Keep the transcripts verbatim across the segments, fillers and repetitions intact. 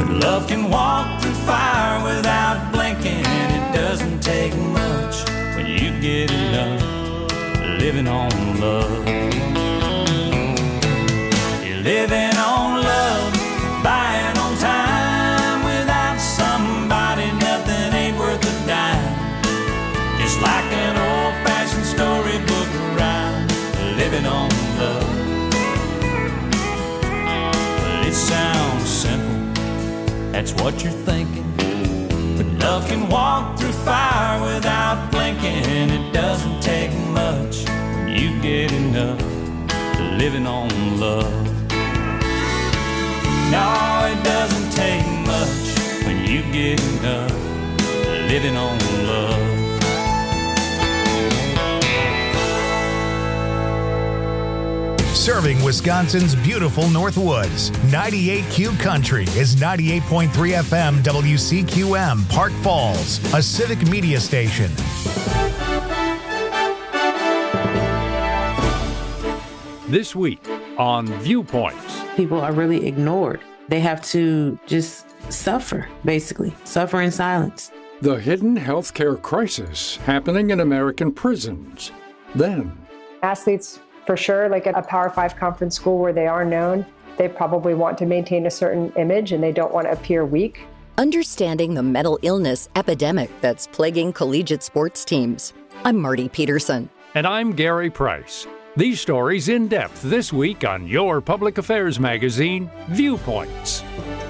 Love can walk through fire without blinking. It doesn't take much when you get enough living on love. You're living on love, buying on time. Without somebody, nothing ain't worth a dime. Just like an old-fashioned storybook rhyme, living on love. Well, it sounds simple, that's what you're thinking. But love can walk through fire without blinking. It doesn't take much when you get enough living on love. No, it doesn't take much when you get enough living on love. Serving Wisconsin's beautiful Northwoods, ninety-eight Q Country is ninety-eight point three F M W C Q M, Park Falls, a civic media station. This week on Viewpoints. People are really ignored. They have to just suffer, basically, suffer in silence. The hidden healthcare crisis happening in American prisons. Then, athletes, for sure, like at a Power Five conference school where they are known, they probably want to maintain a certain image and they don't want to appear weak. Understanding the mental illness epidemic that's plaguing collegiate sports teams. I'm Marty Peterson. And I'm Gary Price. These stories in depth this week on your public affairs magazine, Viewpoints.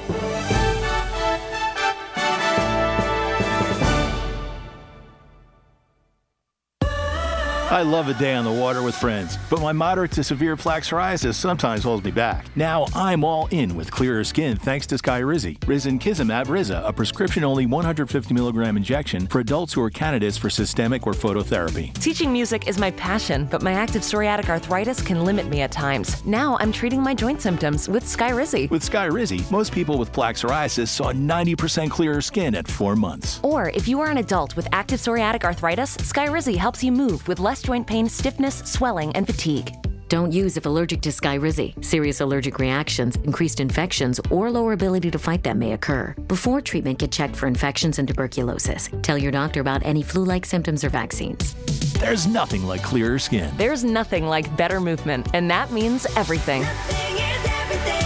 I love a day on the water with friends, but my moderate to severe plaque psoriasis sometimes holds me back. Now I'm all in with clearer skin thanks to Skyrizi. Risankizumab Riza, a prescription-only one hundred fifty milligram injection for adults who are candidates for systemic or phototherapy. Teaching music is my passion, but my active psoriatic arthritis can limit me at times. Now I'm treating my joint symptoms with Skyrizi. With Skyrizi, most people with plaque psoriasis saw ninety percent clearer skin at four months. Or if you are an adult with active psoriatic arthritis, Skyrizi helps you move with less joint pain, stiffness, swelling, and fatigue. Don't use if allergic to Skyrizi. Serious allergic reactions, increased infections, or lower ability to fight them may occur. Before treatment, get checked for infections and tuberculosis. Tell your doctor about any flu-like symptoms or vaccines. There's nothing like clearer skin. There's nothing like better movement, and that means everything. Nothing is everything.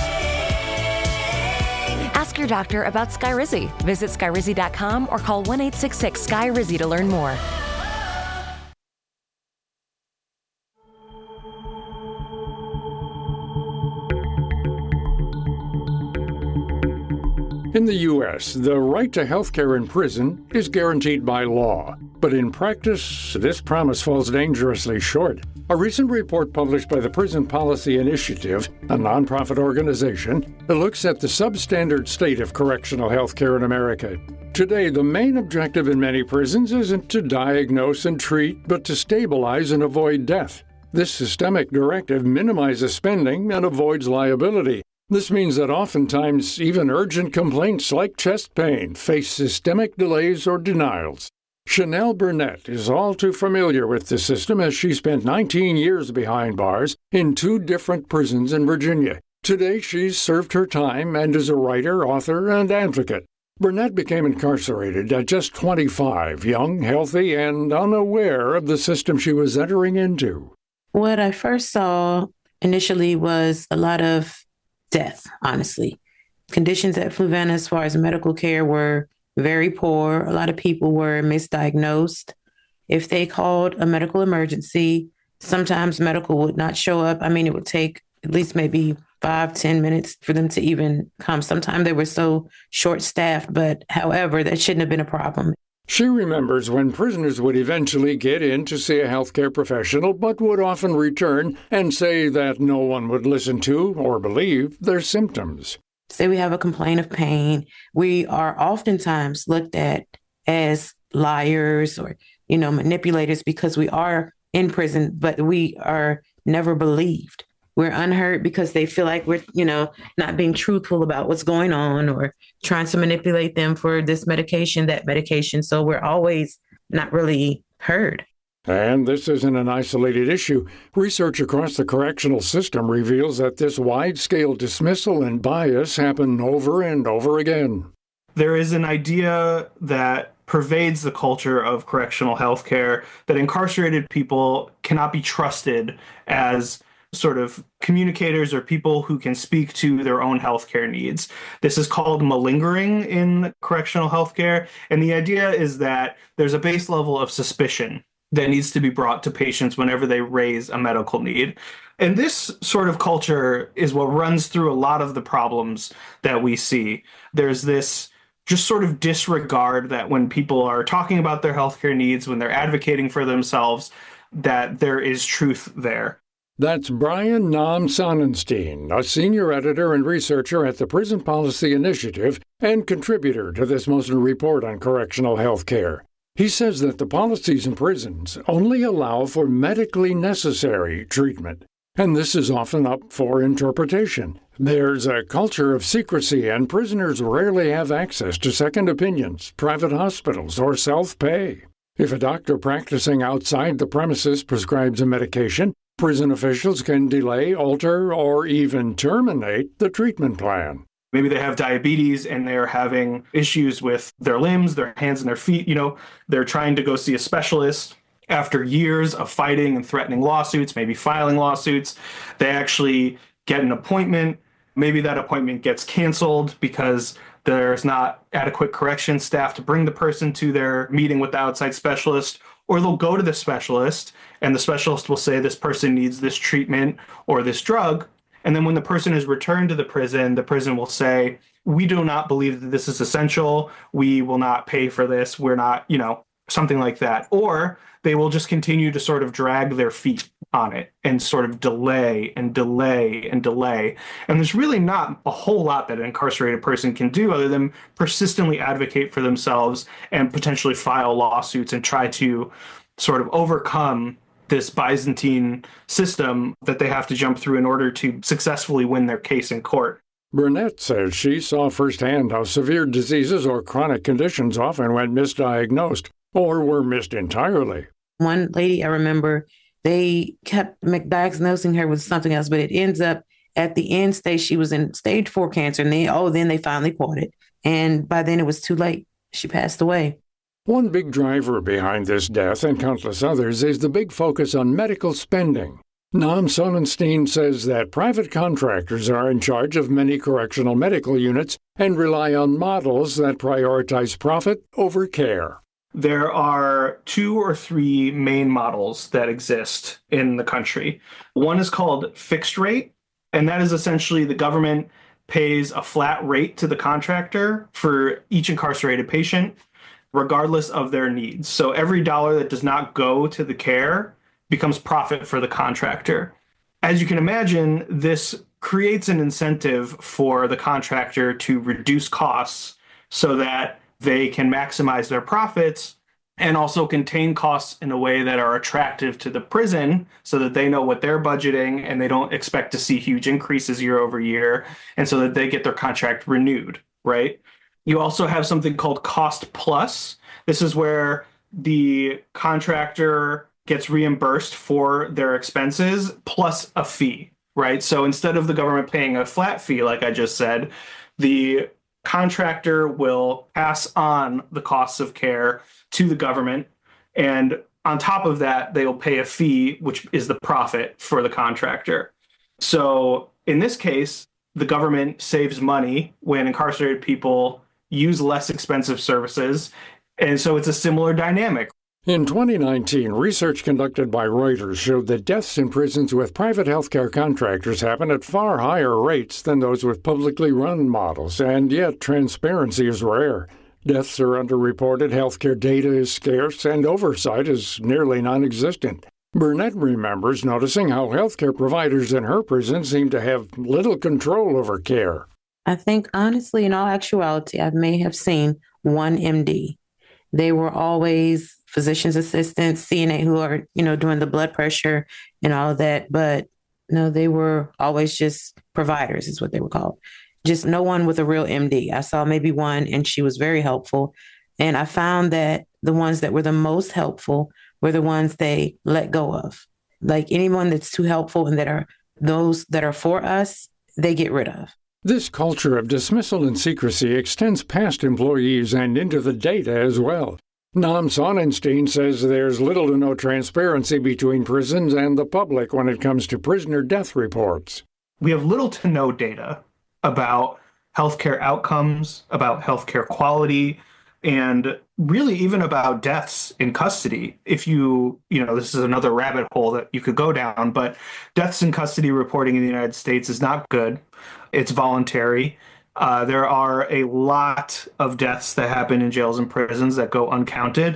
Ask your doctor about Skyrizi. Visit Skyrizi dot com or call one eight six six S K Y R I Z I to learn more. In the U S, the right to health care in prison is guaranteed by law. But in practice, this promise falls dangerously short. A recent report published by the Prison Policy Initiative, a nonprofit organization that looks at the substandard state of correctional health care in America. Today, the main objective in many prisons isn't to diagnose and treat, but to stabilize and avoid death. This systemic directive minimizes spending and avoids liability. This means that oftentimes even urgent complaints like chest pain face systemic delays or denials. Chanel Burnett is all too familiar with the system as she spent nineteen years behind bars in two different prisons in Virginia. Today she's served her time and is a writer, author, and advocate. Burnett became incarcerated at just twenty-five, young, healthy, and unaware of the system she was entering into. What I first saw initially was a lot of death, honestly. Conditions at Fluvanna as far as medical care were very poor. A lot of people were misdiagnosed. If they called a medical emergency, sometimes medical would not show up. I mean, it would take at least maybe five, ten minutes for them to even come. Sometimes they were so short-staffed, but however, that shouldn't have been a problem. She remembers when prisoners would eventually get in to see a healthcare professional, but would often return and say that no one would listen to or believe their symptoms. Say we have a complaint of pain, we are oftentimes looked at as liars or, you know, manipulators because we are in prison, but we are never believed. We're unheard because they feel like we're, you know, not being truthful about what's going on or trying to manipulate them for this medication, that medication. So we're always not really heard. And this isn't an isolated issue. Research across the correctional system reveals that this wide-scale dismissal and bias happen over and over again. There is an idea that pervades the culture of correctional healthcare that incarcerated people cannot be trusted as sort of communicators or people who can speak to their own healthcare needs. This is called malingering in correctional healthcare. And the idea is that there's a base level of suspicion that needs to be brought to patients whenever they raise a medical need. And this sort of culture is what runs through a lot of the problems that we see. There's this just sort of disregard that when people are talking about their healthcare needs, when they're advocating for themselves, that there is truth there. That's Brian Naum Sonnenstein, a senior editor and researcher at the Prison Policy Initiative and contributor to this Mosley Report on Correctional Health Care. He says that the policies in prisons only allow for medically necessary treatment, and this is often up for interpretation. There's a culture of secrecy, and prisoners rarely have access to second opinions, private hospitals, or self-pay. If a doctor practicing outside the premises prescribes a medication, prison officials can delay, alter, or even terminate the treatment plan. Maybe they have diabetes and they're having issues with their limbs, their hands and their feet. You know, they're trying to go see a specialist. After years of fighting and threatening lawsuits, maybe filing lawsuits, they actually get an appointment. Maybe that appointment gets canceled because there's not adequate correction staff to bring the person to their meeting with the outside specialist. Or they'll go to the specialist and the specialist will say this person needs this treatment or this drug. And then when the person is returned to the prison, the prison will say, we do not believe that this is essential. We will not pay for this. We're not, you know, something like that. Or they will just continue to sort of drag their feet on it and sort of delay and delay and delay. And there's really not a whole lot that an incarcerated person can do other than persistently advocate for themselves and potentially file lawsuits and try to sort of overcome this Byzantine system that they have to jump through in order to successfully win their case in court. Burnett says she saw firsthand how severe diseases or chronic conditions often went misdiagnosed or were missed entirely. One lady I remember, they kept diagnosing her with something else, but it ends up at the end stage, she was in stage four cancer, and they, oh, then they finally caught it. And by then it was too late. She passed away. One big driver behind this death and countless others is the big focus on medical spending. Naum Sonnenstein says that private contractors are in charge of many correctional medical units and rely on models that prioritize profit over care. There are two or three main models that exist in the country. One is called fixed rate, and that is essentially the government pays a flat rate to the contractor for each incarcerated patient, regardless of their needs. So every dollar that does not go to the care becomes profit for the contractor. As you can imagine, this creates an incentive for the contractor to reduce costs so that they can maximize their profits and also contain costs in a way that are attractive to the prison so that they know what they're budgeting and they don't expect to see huge increases year over year, and so that they get their contract renewed, right? You also have something called cost plus. This is where the contractor gets reimbursed for their expenses plus a fee, right? So instead of the government paying a flat fee, like I just said, the contractor will pass on the costs of care to the government. And on top of that, they'll pay a fee, which is the profit for the contractor. So in this case, the government saves money when incarcerated people use less expensive services. And so it's a similar dynamic. In twenty nineteen, research conducted by Reuters showed that deaths in prisons with private healthcare contractors happen at far higher rates than those with publicly run models, and yet transparency is rare. Deaths are underreported, healthcare data is scarce, and oversight is nearly non-existent. Burnett remembers noticing how healthcare providers in her prison seem to have little control over care. I think, honestly, in all actuality, I may have seen one M D. They were always physician's assistants, C N A, who are, you know, doing the blood pressure and all of that. But no, they were always just providers is what they were called. Just no one with a real M D. I saw maybe one, and she was very helpful. And I found that the ones that were the most helpful were the ones they let go of. Like anyone that's too helpful and that are those that are for us, they get rid of. This culture of dismissal and secrecy extends past employees and into the data as well. Noam Sonnenstein says there's little to no transparency between prisons and the public when it comes to prisoner death reports. We have little to no data about healthcare outcomes, about healthcare quality, and really even about deaths in custody. If you, you know, this is another rabbit hole that you could go down, but deaths in custody reporting in the United States is not good. It's voluntary. Uh, there are a lot of deaths that happen in jails and prisons that go uncounted.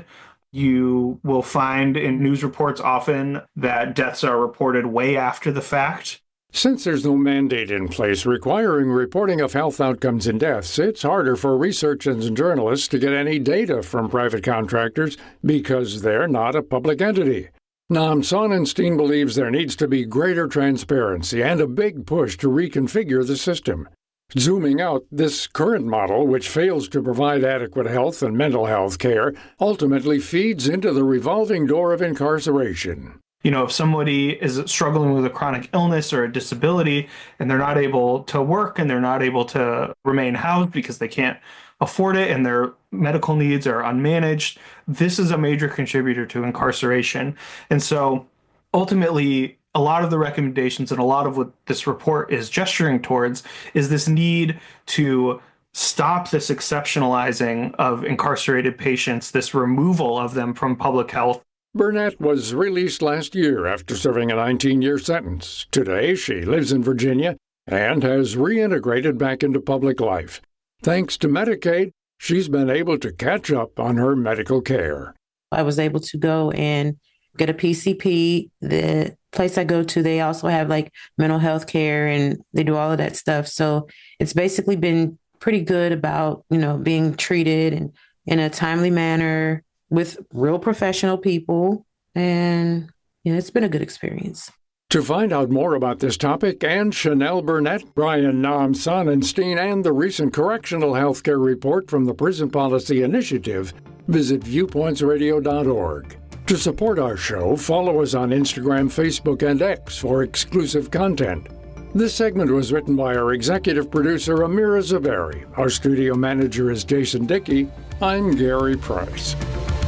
You will find in news reports often that deaths are reported way after the fact. Since there's no mandate in place requiring reporting of health outcomes and deaths, it's harder for researchers and journalists to get any data from private contractors because they're not a public entity. Noam Sonnenstein believes there needs to be greater transparency and a big push to reconfigure the system. Zooming out, this current model, which fails to provide adequate health and mental health care, ultimately feeds into the revolving door of incarceration. You know, if somebody is struggling with a chronic illness or a disability and they're not able to work and they're not able to remain housed because they can't afford it and their medical needs are unmanaged, this is a major contributor to incarceration. And so ultimately, a lot of the recommendations and a lot of what this report is gesturing towards is this need to stop this exceptionalizing of incarcerated patients, this removal of them from public health. Burnett was released last year after serving a nineteen-year sentence. Today, she lives in Virginia and has reintegrated back into public life. Thanks to Medicaid, she's been able to catch up on her medical care. I was able to go and get a P C P. The place I go to, they also have like mental health care and they do all of that stuff. So it's basically been pretty good about, you know, being treated and in a timely manner with real professional people. And, you know, it's been a good experience. To find out more about this topic and Chanel Burnett, Brian Noam Sonnenstein, and the recent correctional healthcare report from the Prison Policy Initiative, visit viewpoints radio dot org. To support our show, follow us on Instagram, Facebook, and X for exclusive content. This segment was written by our executive producer, Amira Zaveri. Our studio manager is Jason Dickey. I'm Gary Price.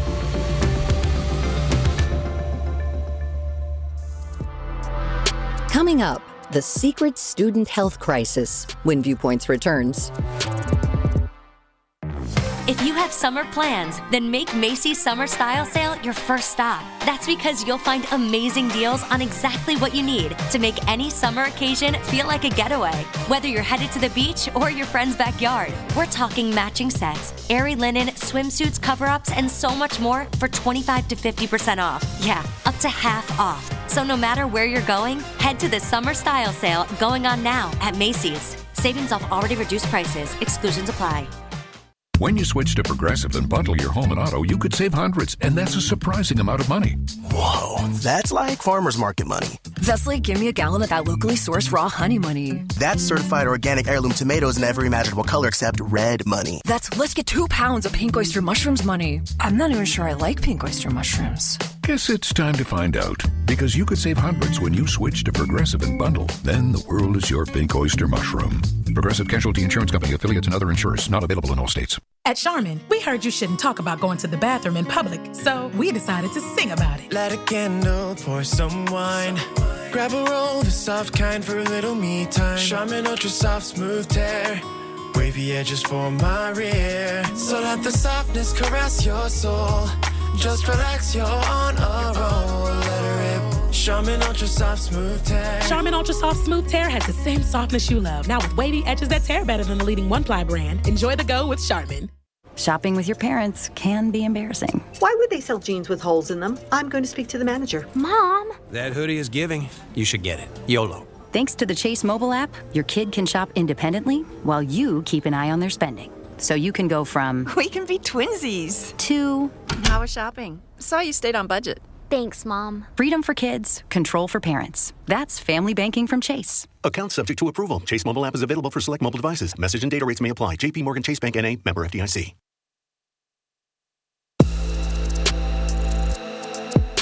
Coming up, the secret student health crisis when Viewpoints returns. If you have summer plans, then make Macy's Summer Style Sale your first stop. That's because you'll find amazing deals on exactly what you need to make any summer occasion feel like a getaway. Whether you're headed to the beach or your friend's backyard, we're talking matching sets, airy linen, swimsuits, cover-ups, and so much more for twenty-five to fifty percent off. Yeah, up to half off. So no matter where you're going, head to the Summer Style Sale going on now at Macy's. Savings off already reduced prices. Exclusions apply. When you switch to Progressive and bundle your home and auto, you could save hundreds, and that's a surprising amount of money. Whoa, that's like farmer's market money. That's like give me a gallon of that locally sourced raw honey money. That's certified organic heirloom tomatoes in every imaginable color except red money. That's let's get two pounds of pink oyster mushrooms money. I'm not even sure I like pink oyster mushrooms. Guess it's time to find out, because you could save hundreds when you switch to Progressive and bundle. Then the world is your pink oyster mushroom. Progressive Casualty Insurance Company, affiliates, and other insurers. Not available in all states. At Charmin, we heard you shouldn't talk about going to the bathroom in public, so we decided to sing about it. Light a candle, pour some wine. Grab a roll, the soft kind for a little me time. Charmin Ultra Soft Smooth Tear. Wavy edges for my rear. So let the softness caress your soul. Just relax, you're on a roll. Let her rip. Charmin Ultra Soft Smooth Tear. Charmin Ultra Soft Smooth Tear has the same softness you love, now with wavy edges that tear better than the leading one-ply brand. Enjoy the go with Charmin. Shopping with your parents can be embarrassing. Why would they sell jeans with holes in them? I'm going to speak to the manager. Mom! That hoodie is giving. You should get it. YOLO. Thanks to the Chase mobile app, your kid can shop independently while you keep an eye on their spending. So you can go from... We can be twinsies. To... How was shopping? Saw you stayed on budget. Thanks, Mom. Freedom for kids, control for parents. That's family banking from Chase. Account subject to approval. Chase mobile app is available for select mobile devices. Message and data rates may apply. J P Morgan Chase Bank N A, member F D I C.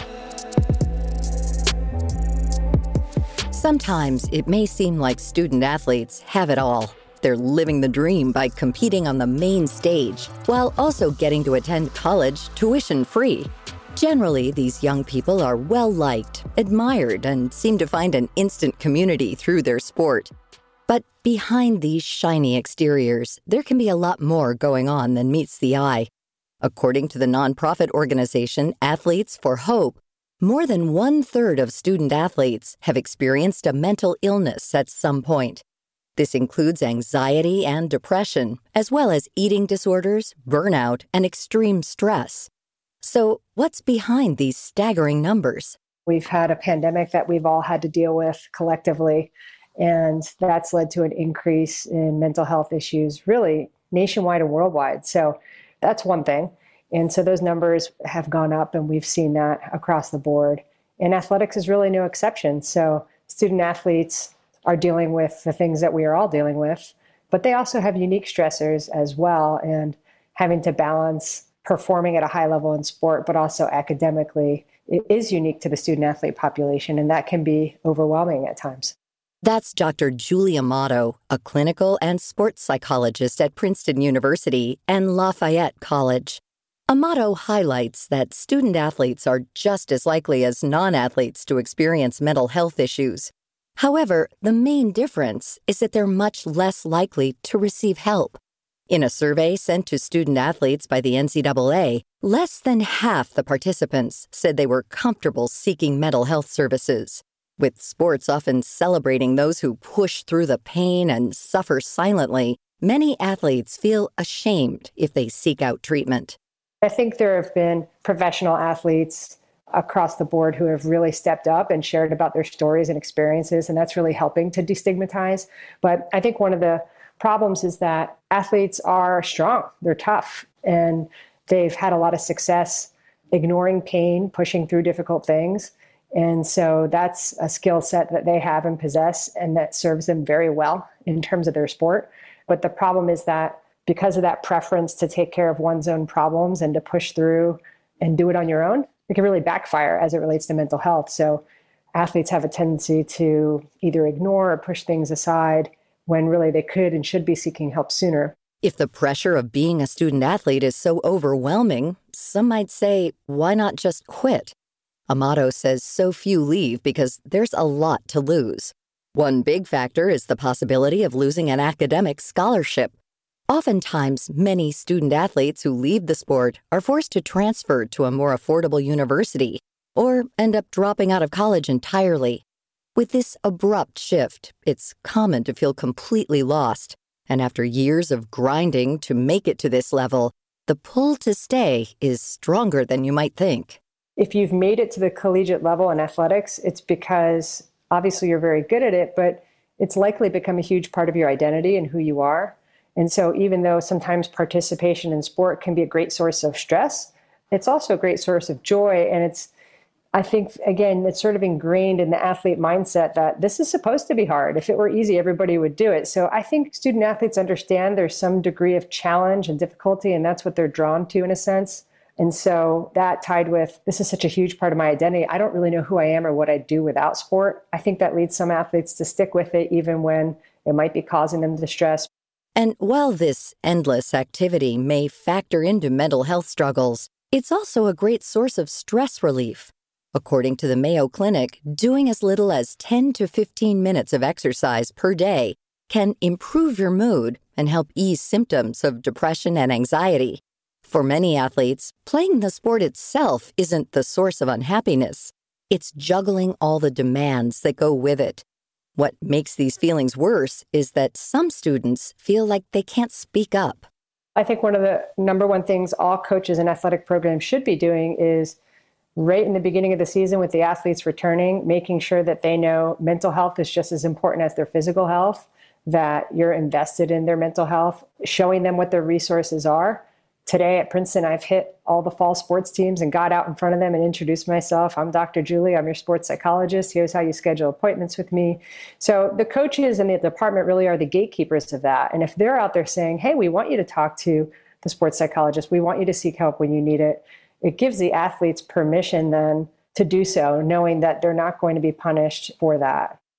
Sometimes it may seem like student athletes have it all. They're living the dream by competing on the main stage, while also getting to attend college tuition-free. Generally, these young people are well-liked, admired, and seem to find an instant community through their sport. But behind these shiny exteriors, there can be a lot more going on than meets the eye. According to the nonprofit organization Athletes for Hope, more than one-third of student athletes have experienced a mental illness at some point. This includes anxiety and depression, as well as eating disorders, burnout, and extreme stress. So, what's behind these staggering numbers? We've had a pandemic that we've all had to deal with collectively, and that's led to an increase in mental health issues, really nationwide and worldwide. So that's one thing. And so those numbers have gone up, and we've seen that across the board. And athletics is really no exception. So student athletes are dealing with the things that we are all dealing with, but they also have unique stressors as well, and having to balance performing at a high level in sport, but also academically, it is unique to the student athlete population, and that can be overwhelming at times. That's Doctor Julie Amato, a clinical and sports psychologist at Princeton University and Lafayette College. Amato highlights that student athletes are just as likely as non-athletes to experience mental health issues. However, the main difference is that they're much less likely to receive help. In a survey sent to student athletes by the N C double A, less than half the participants said they were comfortable seeking mental health services. With sports often celebrating those who push through the pain and suffer silently, many athletes feel ashamed if they seek out treatment. I think there have been professional athletes across the board who have really stepped up and shared about their stories and experiences, and that's really helping to destigmatize. But I think one of the problems is that athletes are strong, they're tough, and they've had a lot of success ignoring pain, pushing through difficult things. And so that's a skill set that they have and possess, and that serves them very well in terms of their sport. But the problem is that because of that preference to take care of one's own problems and to push through and do it on your own, it can really backfire as it relates to mental health. So athletes have a tendency to either ignore or push things aside when really they could and should be seeking help sooner. If the pressure of being a student athlete is so overwhelming, some might say, why not just quit? Amato says so few leave because there's a lot to lose. One big factor is the possibility of losing an academic scholarship. Oftentimes, many student athletes who leave the sport are forced to transfer to a more affordable university or end up dropping out of college entirely. With this abrupt shift, it's common to feel completely lost, and after years of grinding to make it to this level, the pull to stay is stronger than you might think. If you've made it to the collegiate level in athletics, it's because obviously you're very good at it, but it's likely become a huge part of your identity and who you are. And so even though sometimes participation in sport can be a great source of stress, it's also a great source of joy. And it's, I think, again, it's sort of ingrained in the athlete mindset that this is supposed to be hard. If it were easy, everybody would do it. So I think student athletes understand there's some degree of challenge and difficulty, and that's what they're drawn to in a sense. And so that tied with, this is such a huge part of my identity. I don't really know who I am or what I do without sport. I think that leads some athletes to stick with it even when it might be causing them distress. And while this endless activity may factor into mental health struggles, it's also a great source of stress relief. According to the Mayo Clinic, doing as little as ten to fifteen minutes of exercise per day can improve your mood and help ease symptoms of depression and anxiety. For many athletes, playing the sport itself isn't the source of unhappiness. It's juggling all the demands that go with it. What makes these feelings worse is that some students feel like they can't speak up. I think one of the number one things all coaches in athletic programs should be doing is right in the beginning of the season with the athletes returning, making sure that they know mental health is just as important as their physical health, that you're invested in their mental health, showing them what their resources are. Today at Princeton, I've hit all the fall sports teams and got out in front of them and introduced myself. I'm Doctor Julie. I'm your sports psychologist. Here's how you schedule appointments with me. So the coaches in the department really are the gatekeepers of that. And if they're out there saying, hey, we want you to talk to the sports psychologist, we want you to seek help when you need it, it gives the athletes permission then to do so, knowing that they're not going to be punished for that.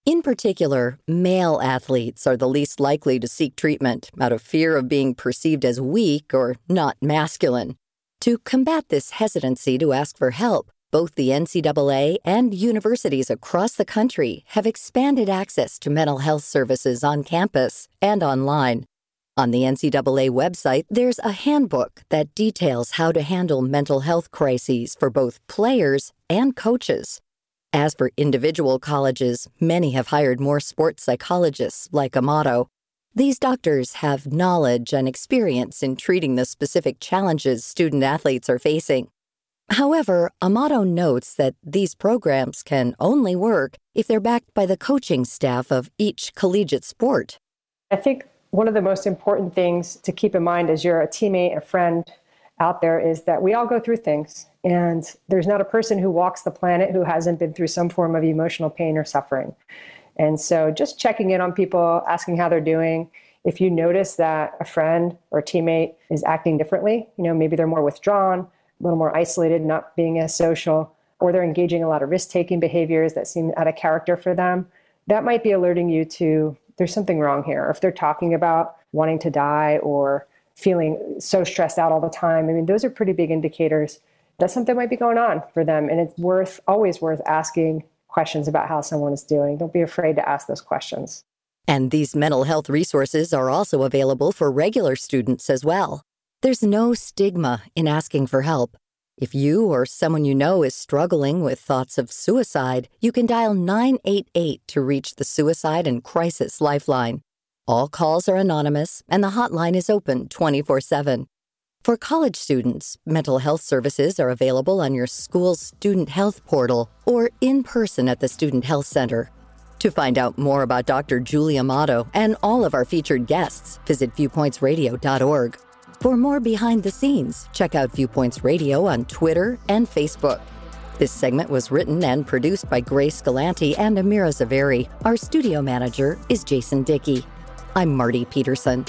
In particular, male athletes are the least likely to seek treatment out of fear of being perceived as weak or not masculine. To combat this hesitancy to ask for help, both the N C double A and universities across the country have expanded access to mental health services on campus and online. On the N C double A website, there's a handbook that details how to handle mental health crises for both players and coaches. As for individual colleges, many have hired more sports psychologists like Amato. These doctors have knowledge and experience in treating the specific challenges student athletes are facing. However, Amato notes that these programs can only work if they're backed by the coaching staff of each collegiate sport. I think one of the most important things to keep in mind as you're a teammate, a friend out there, is that we all go through things. And there's not a person who walks the planet who hasn't been through some form of emotional pain or suffering. And so just checking in on people, asking how they're doing. If you notice that a friend or a teammate is acting differently, you know, maybe they're more withdrawn, a little more isolated, not being as social, or they're engaging in a lot of risk-taking behaviors that seem out of character for them, that might be alerting you to there's something wrong here. Or if they're talking about wanting to die or feeling so stressed out all the time, I mean, those are pretty big indicators that something might be going on for them. And it's worth, always worth asking questions about how someone is doing. Don't be afraid to ask those questions. And these mental health resources are also available for regular students as well. There's no stigma in asking for help. If you or someone you know is struggling with thoughts of suicide, you can dial nine eight eight to reach the Suicide and Crisis Lifeline. All calls are anonymous, and the hotline is open twenty-four seven. For college students, mental health services are available on your school's student health portal or in person at the Student Health Center. To find out more about Doctor Julie Amato and all of our featured guests, visit viewpoints radio dot org. For more behind the scenes, check out Viewpoints Radio on Twitter and Facebook. This segment was written and produced by Grace Galanti and Amira Zaveri. Our studio manager is Jason Dickey. I'm Marty Peterson.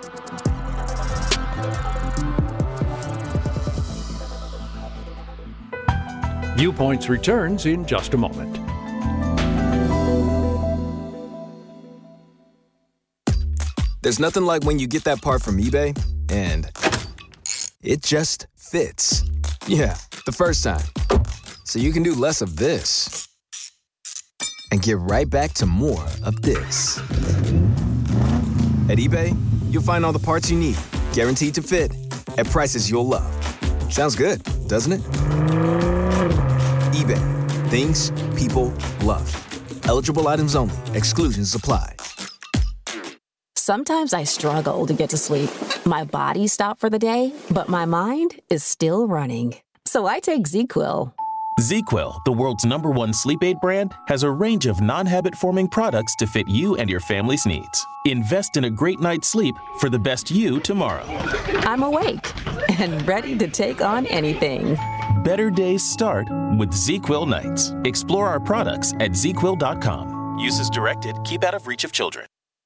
Viewpoints returns in just a moment. There's nothing like when you get that part from eBay and it just fits. Yeah, the first time. So you can do less of this and get right back to more of this. At eBay, you'll find all the parts you need, guaranteed to fit, at prices you'll love. Sounds good, doesn't it? eBay, things people love. Eligible items only. Exclusions apply. Sometimes I struggle to get to sleep. My body stopped for the day, but my mind is still running. So I take ZzzQuil. ZzzQuil, the world's number one sleep aid brand, has a range of non-habit-forming products to fit you and your family's needs. Invest in a great night's sleep for the best you tomorrow. I'm awake and ready to take on anything. Better days start with ZzzQuil nights. Explore our products at zz quil dot com. Use as directed. Keep out of reach of children.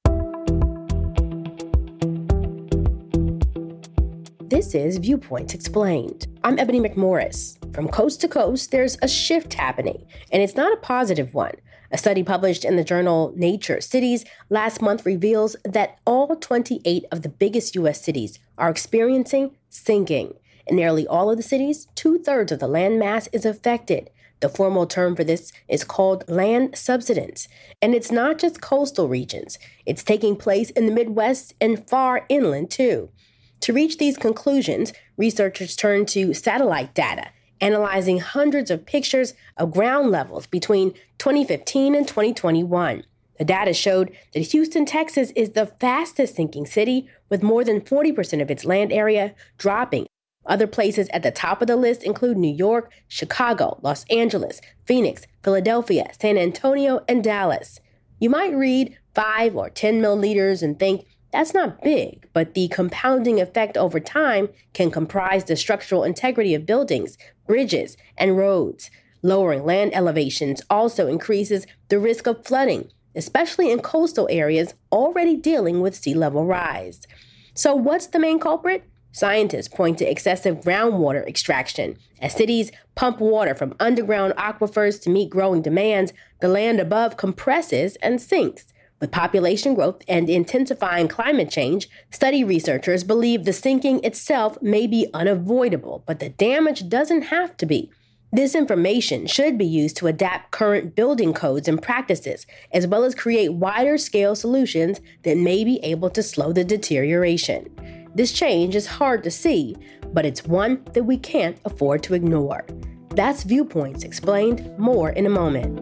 This is Viewpoints Explained. I'm Ebony McMorris. From coast to coast, there's a shift happening, and it's not a positive one. A study published in the journal Nature Cities last month reveals that all twenty-eight of the biggest U S cities are experiencing sinking. In nearly all of the cities, two-thirds of the land mass is affected. The formal term for this is called land subsidence. And it's not just coastal regions. It's taking place in the Midwest and far inland, too. To reach these conclusions, researchers turned to satellite data, analyzing hundreds of pictures of ground levels between twenty fifteen and twenty twenty-one. The data showed that Houston, Texas is the fastest sinking city, with more than forty percent of its land area dropping. Other places at the top of the list include New York, Chicago, Los Angeles, Phoenix, Philadelphia, San Antonio, and Dallas. You might read five or ten milliliters and think, that's not big, but the compounding effect over time can comprise the structural integrity of buildings, bridges, and roads. Lowering land elevations also increases the risk of flooding, especially in coastal areas already dealing with sea level rise. So what's the main culprit? Scientists point to excessive groundwater extraction. As cities pump water from underground aquifers to meet growing demands, the land above compresses and sinks. With population growth and intensifying climate change, study researchers believe the sinking itself may be unavoidable, but the damage doesn't have to be. This information should be used to adapt current building codes and practices, as well as create wider-scale solutions that may be able to slow the deterioration. This change is hard to see, but it's one that we can't afford to ignore. That's Viewpoints Explained. More in a moment.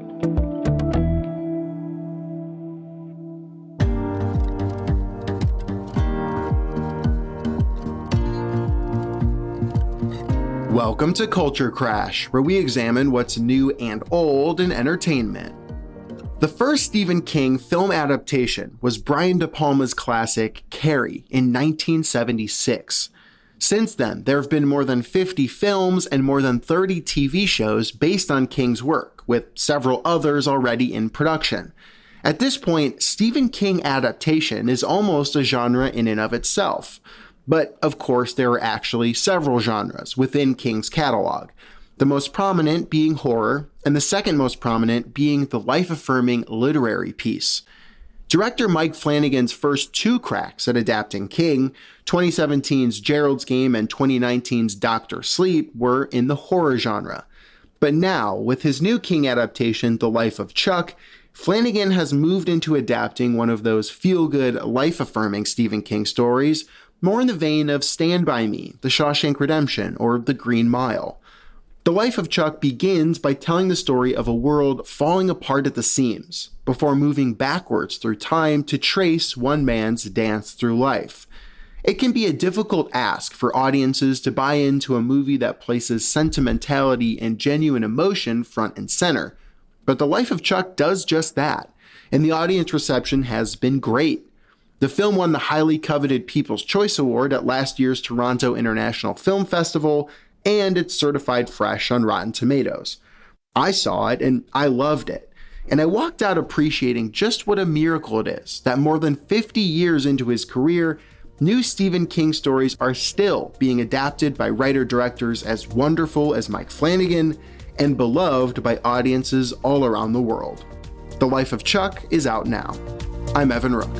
Welcome to Culture Crash, where we examine what's new and old in entertainment. The first Stephen King film adaptation was Brian De Palma's classic Carrie in nineteen seventy-six. Since then, there have been more than fifty films and more than thirty T V shows based on King's work, with several others already in production. At this point, Stephen King adaptation is almost a genre in and of itself. But, of course, there are actually several genres within King's catalog, the most prominent being horror, and the second most prominent being the life-affirming literary piece. Director Mike Flanagan's first two cracks at adapting King, twenty seventeen's Gerald's Game and twenty nineteen's Doctor Sleep, were in the horror genre. But now, with his new King adaptation, The Life of Chuck, Flanagan has moved into adapting one of those feel-good, life-affirming Stephen King stories, more in the vein of Stand By Me, The Shawshank Redemption, or The Green Mile. The Life of Chuck begins by telling the story of a world falling apart at the seams, before moving backwards through time to trace one man's dance through life. It can be a difficult ask for audiences to buy into a movie that places sentimentality and genuine emotion front and center, but The Life of Chuck does just that, and the audience reception has been great. The film won the highly coveted People's Choice Award at last year's Toronto International Film Festival, and it's certified fresh on Rotten Tomatoes. I saw it, and I loved it. And I walked out appreciating just what a miracle it is that more than fifty years into his career, new Stephen King stories are still being adapted by writer-directors as wonderful as Mike Flanagan and beloved by audiences all around the world. The Life of Chuck is out now. I'm Evan Rook.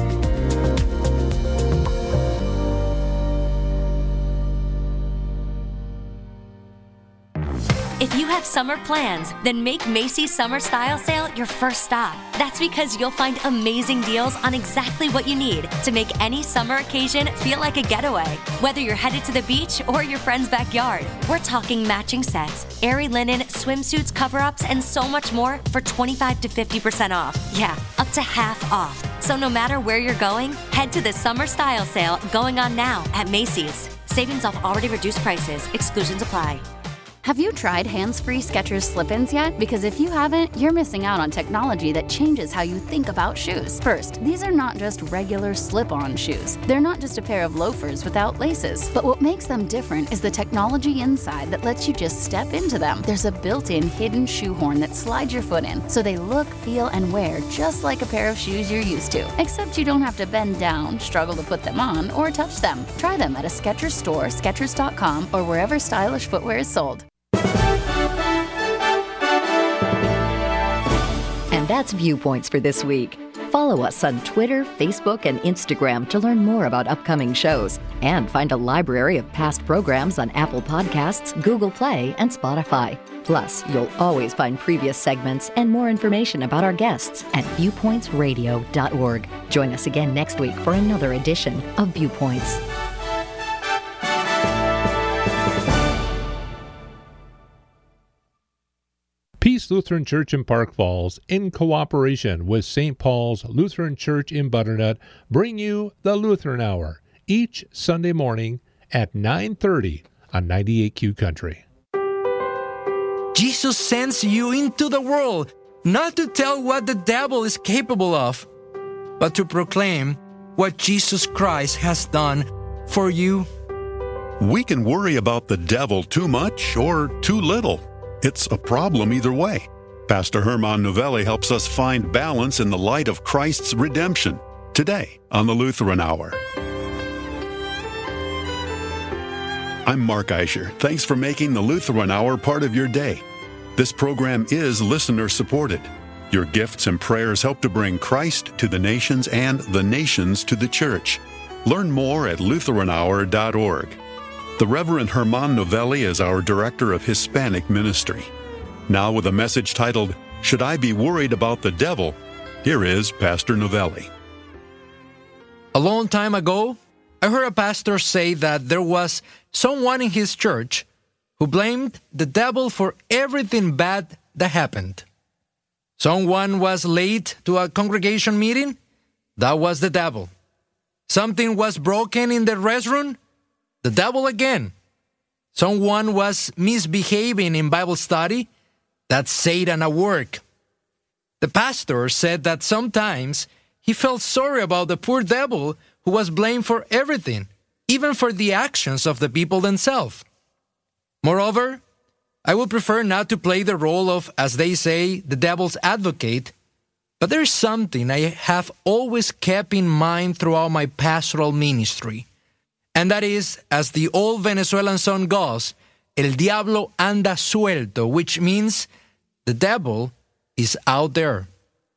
If you have summer plans, then make Macy's Summer Style Sale your first stop. That's because you'll find amazing deals on exactly what you need to make any summer occasion feel like a getaway. Whether you're headed to the beach or your friend's backyard, we're talking matching sets, airy linen, swimsuits, cover-ups, and so much more for twenty-five to fifty percent off. Yeah, up to half off. So no matter where you're going, head to the Summer Style Sale going on now at Macy's. Savings off already reduced prices. Exclusions apply. Have you tried hands-free Skechers slip-ins yet? Because if you haven't, you're missing out on technology that changes how you think about shoes. First, these are not just regular slip-on shoes. They're not just a pair of loafers without laces. But what makes them different is the technology inside that lets you just step into them. There's a built-in hidden shoehorn that slides your foot in, so they look, feel, and wear just like a pair of shoes you're used to. Except you don't have to bend down, struggle to put them on, or touch them. Try them at a Skechers store, Skechers dot com, or wherever stylish footwear is sold. And that's Viewpoints for this week. Follow us on Twitter, Facebook, and Instagram to learn more about upcoming shows and find a library of past programs on Apple Podcasts, Google Play, and Spotify. Plus, you'll always find previous segments and more information about our guests at viewpoints radio dot org. Join us again next week for another edition of Viewpoints. Peace Lutheran Church in Park Falls, in cooperation with Saint Paul's Lutheran Church in Butternut, bring you the Lutheran Hour each Sunday morning at nine thirty on ninety-eight Q Country. Jesus sends you into the world not to tell what the devil is capable of, but to proclaim what Jesus Christ has done for you. We can worry about the devil too much or too little. It's a problem either way. Pastor Herman Novelli helps us find balance in the light of Christ's redemption today on the Lutheran Hour. I'm Mark Eicher. Thanks for making the Lutheran Hour part of your day. This program is listener-supported. Your gifts and prayers help to bring Christ to the nations and the nations to the church. Learn more at Lutheran Hour dot org. The Reverend Herman Novelli is our Director of Hispanic Ministry. Now with a message titled, Should I Be Worried About the Devil? Here is Pastor Novelli. A long time ago, I heard a pastor say that there was someone in his church who blamed the devil for everything bad that happened. Someone was late to a congregation meeting? That was the devil. Something was broken in the restroom? The devil again. Someone was misbehaving in Bible study? That's Satan at work. The pastor said that sometimes he felt sorry about the poor devil who was blamed for everything, even for the actions of the people themselves. Moreover, I would prefer not to play the role of, as they say, the devil's advocate, but there's something I have always kept in mind throughout my pastoral ministry, and that is, as the old Venezuelan song goes, El diablo anda suelto, which means the devil is out there.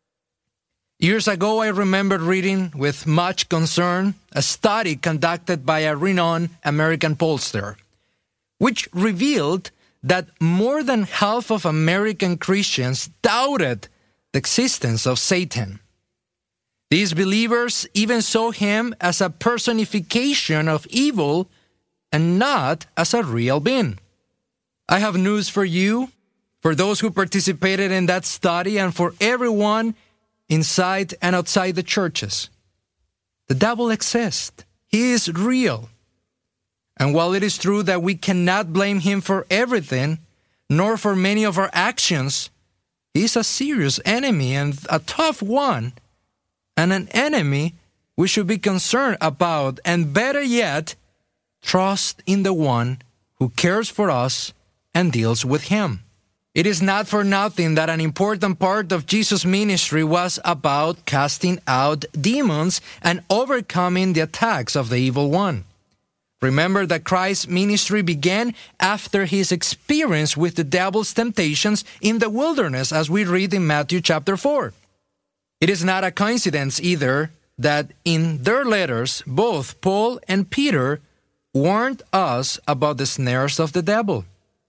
Years ago, I remember reading with much concern a study conducted by a renowned American pollster, which revealed that more than half of American Christians doubted the existence of Satan. These believers even saw him as a personification of evil and not as a real being. I have news for you, for those who participated in that study, and for everyone inside and outside the churches. The devil exists. He is real. And while it is true that we cannot blame him for everything, nor for many of our actions, he is a serious enemy and a tough one, and an enemy we should be concerned about, and better yet, trust in the one who cares for us and deals with him. It is not for nothing that an important part of Jesus' ministry was about casting out demons and overcoming the attacks of the evil one. Remember that Christ's ministry began after his experience with the devil's temptations in the wilderness, as we read in Matthew chapter four. It is not a coincidence either that in their letters, both Paul and Peter warned us about the snares of the devil.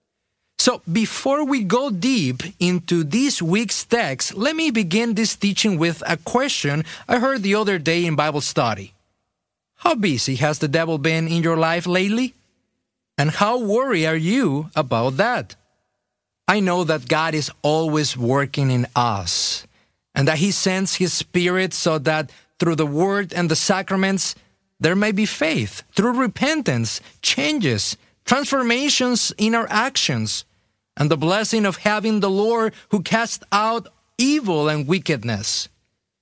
So before we go deep into this week's text, let me begin this teaching with a question I heard the other day in Bible study. How busy has the devil been in your life lately? And how worried are you about that? I know that God is always working in us, and that he sends his Spirit so that through the Word and the sacraments, there may be faith, through repentance, changes, transformations in our actions, and the blessing of having the Lord who casts out evil and wickedness.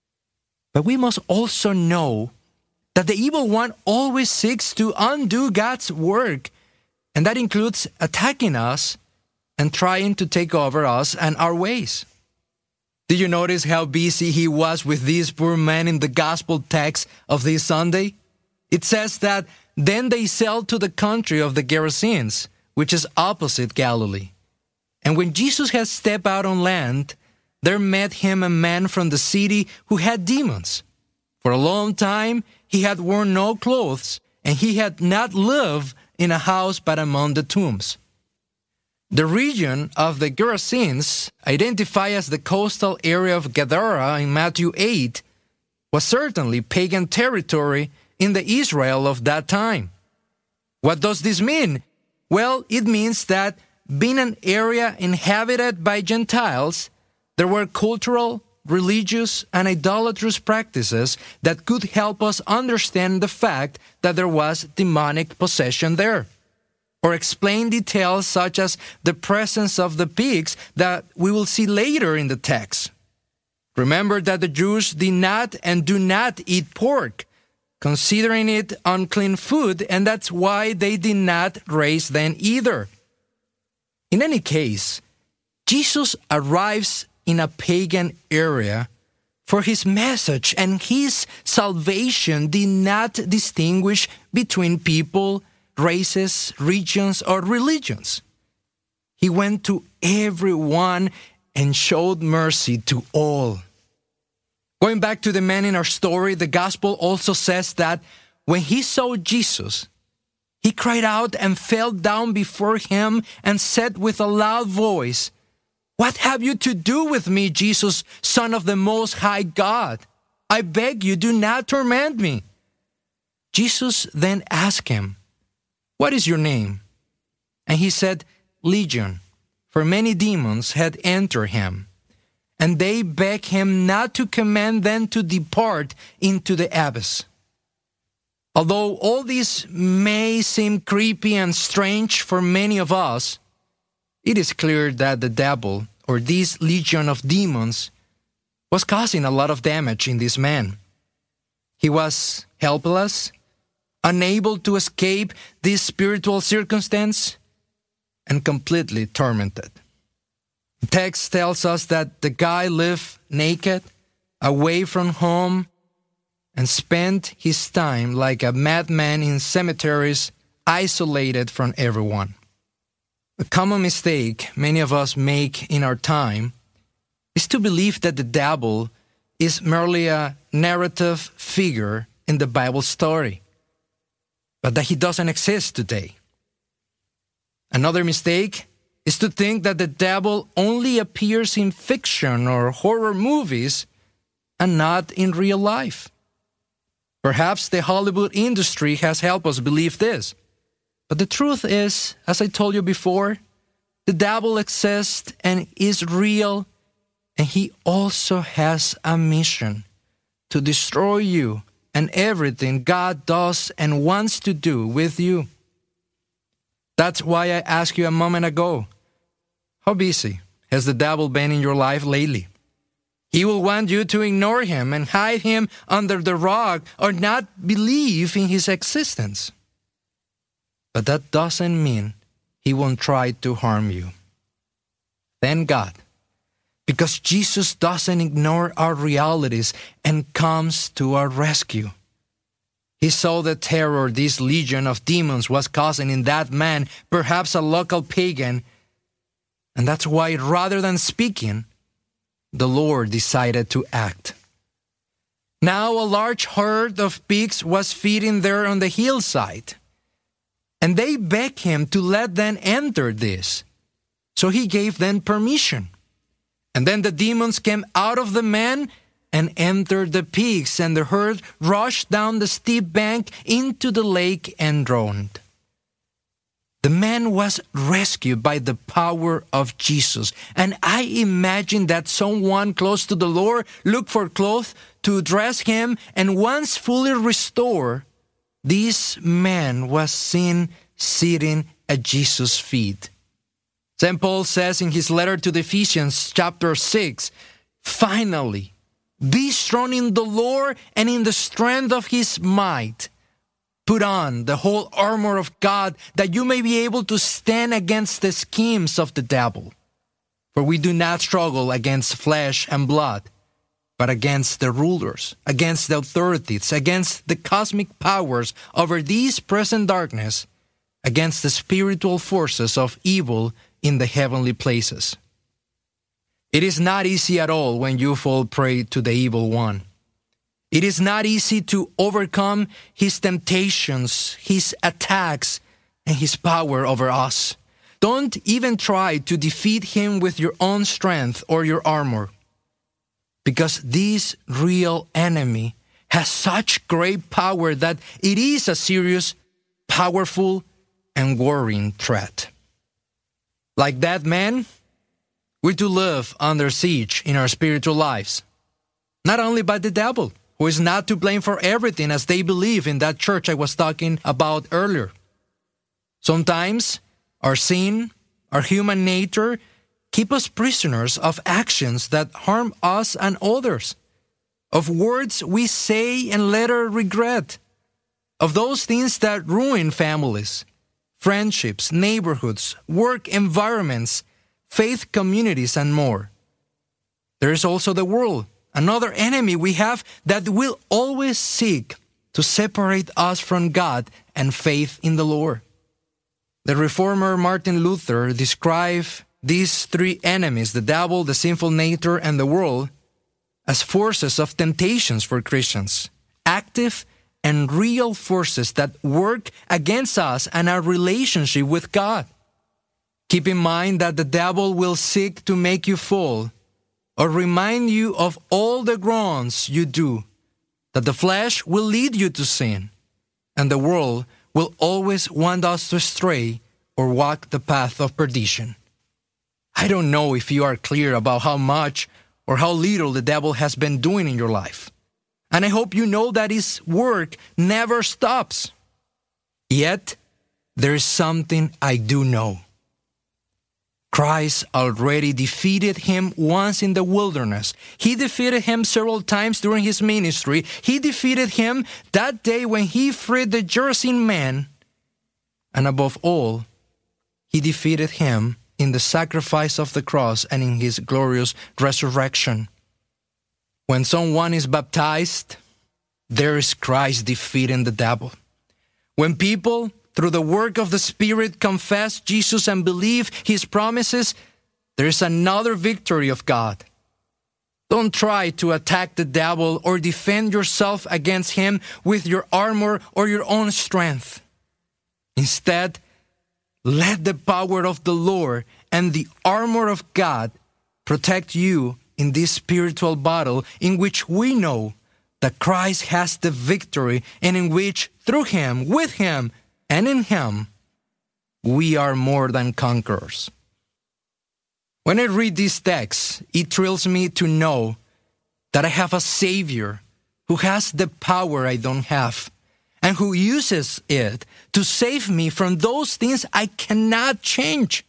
But we must also know that the evil one always seeks to undo God's work, and that includes attacking us and trying to take over us and our ways. Did you notice how busy he was with these poor men in the gospel text of this Sunday? It says that then they sailed to the country of the Gerasenes, which is opposite Galilee. And when Jesus had stepped out on land, there met him a man from the city who had demons. For a long time, he had worn no clothes, and he had not lived in a house but among the tombs. The region of the Gerasenes, identified as the coastal area of Gadara in Matthew eight, was certainly pagan territory in the Israel of that time. What does this mean? Well, it means that being an area inhabited by Gentiles, there were cultural, religious, and idolatrous practices that could help us understand the fact that there was demonic possession there, or explain details such as the presence of the pigs that we will see later in the text. Remember that the Jews did not and do not eat pork, considering it unclean food, and that's why they did not raise them either. In any case, Jesus arrives in a pagan area for his message, and his salvation did not distinguish between people races, regions, or religions. He went to everyone and showed mercy to all. Going back to the man in our story, the gospel also says that when he saw Jesus, he cried out and fell down before him and said with a loud voice, "What have you to do with me, Jesus, Son of the Most High God? I beg you, do not torment me." Jesus then asked him, "What is your name?" And he said, "Legion," for many demons had entered him. And they begged him not to command them to depart into the abyss. Although all this may seem creepy and strange for many of us, it is clear that the devil, or this legion of demons, was causing a lot of damage in this man. He was helpless, unable to escape this spiritual circumstance, and completely tormented. The text tells us that the guy lived naked, away from home, and spent his time like a madman in cemeteries, isolated from everyone. A common mistake many of us make in our time is to believe that the devil is merely a narrative figure in the Bible story, but that he doesn't exist today. Another mistake is to think that the devil only appears in fiction or horror movies and not in real life. Perhaps the Hollywood industry has helped us believe this. But the truth is, as I told you before, the devil exists and is real, and he also has a mission to destroy you and everything God does and wants to do with you. That's why I asked you a moment ago, how busy has the devil been in your life lately? He will want you to ignore him and hide him under the rug or not believe in his existence. But that doesn't mean he won't try to harm you. Thank God, because Jesus doesn't ignore our realities and comes to our rescue. He saw the terror this legion of demons was causing in that man, perhaps a local pagan, and that's why rather than speaking, the Lord decided to act. Now a large herd of pigs was feeding there on the hillside, and they begged him to let them enter this. So he gave them permission. And then the demons came out of the man and entered the pigs, and the herd rushed down the steep bank into the lake and drowned. The man was rescued by the power of Jesus. And I imagine that someone close to the Lord looked for clothes to dress him, and once fully restored, this man was seen sitting at Jesus' feet. Saint Paul says in his letter to the Ephesians, chapter six, "Finally, be strong in the Lord and in the strength of his might. Put on the whole armor of God, that you may be able to stand against the schemes of the devil. For we do not struggle against flesh and blood, but against the rulers, against the authorities, against the cosmic powers over this present darkness, against the spiritual forces of evil in the heavenly places." It is not easy at all when you fall prey to the evil one. It is not easy to overcome his temptations, his attacks, and his power over us. Don't even try to defeat him with your own strength or your armor, because this real enemy has such great power that it is a serious, powerful, and worrying threat. Like that man, we do live under siege in our spiritual lives, not only by the devil, who is not to blame for everything as they believe in that church I was talking about earlier. Sometimes our sin, our human nature, keep us prisoners of actions that harm us and others, of words we say and later regret, of those things that ruin families, friendships, neighborhoods, work environments, faith communities, and more. There is also the world, another enemy we have that will always seek to separate us from God and faith in the Lord. The reformer Martin Luther described these three enemies, the devil, the sinful nature, and the world, as forces of temptations for Christians, active and real forces that work against us and our relationship with God. Keep in mind that the devil will seek to make you fall or remind you of all the wrongs you do, that the flesh will lead you to sin, and the world will always want us to stray or walk the path of perdition. I don't know if you are clear about how much or how little the devil has been doing in your life. And I hope you know that his work never stops. Yet, there is something I do know. Christ already defeated him once in the wilderness. He defeated him several times during his ministry. He defeated him that day when he freed the Gerasene man. And above all, he defeated him in the sacrifice of the cross and in his glorious resurrection. When someone is baptized, there is Christ defeating the devil. When people, through the work of the Spirit, confess Jesus and believe his promises, there is another victory of God. Don't try to attack the devil or defend yourself against him with your armor or your own strength. Instead, let the power of the Lord and the armor of God protect you in this spiritual battle in which we know that Christ has the victory and in which, through him, with him, and in him, we are more than conquerors. When I read these texts, it thrills me to know that I have a Savior who has the power I don't have and who uses it to save me from those things I cannot change.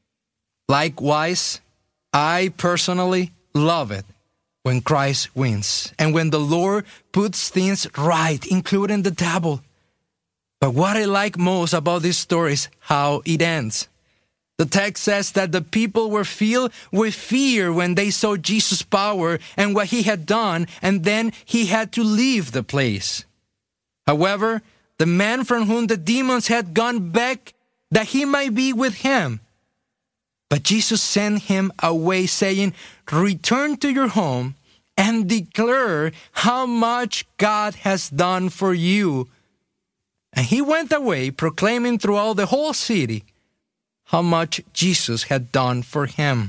Likewise, I personally love it when Christ wins and when the Lord puts things right, including the devil. But what I like most about this story is how it ends. The text says that the people were filled with fear when they saw Jesus' power and what he had done, and then he had to leave the place. However, the man from whom the demons had gone begged that he might be with him. But Jesus sent him away, saying, "Return to your home and declare how much God has done for you." And he went away, proclaiming throughout the whole city how much Jesus had done for him.